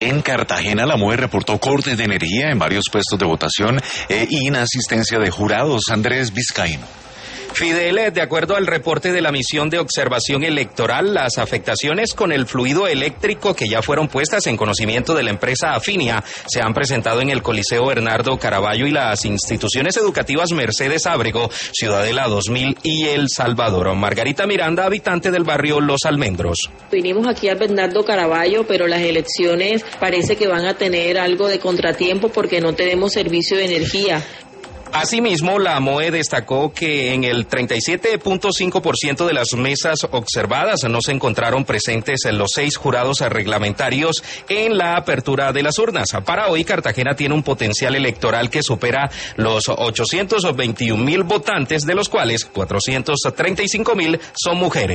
En Cartagena, la MOE reportó corte de energía en varios puestos de votación e inasistencia de jurados. Andrés Vizcaíno. Fidel, de acuerdo al reporte de la misión de observación electoral, las afectaciones con el fluido eléctrico que ya fueron puestas en conocimiento de la empresa Afinia se han presentado en el Coliseo Bernardo Caraballo y las instituciones educativas Mercedes Ábrego, Ciudadela 2000 y El Salvador. Margarita Miranda, habitante del barrio Los Almendros. Vinimos aquí al Bernardo Caraballo, pero las elecciones parece que van a tener algo de contratiempo porque no tenemos servicio de energía. Asimismo, la MOE destacó que en el 37.5% de las mesas observadas no se encontraron presentes los 6 jurados reglamentarios en la apertura de las urnas. Para hoy, Cartagena tiene un potencial electoral que supera los 821.000 votantes, de los cuales 435.000 son mujeres.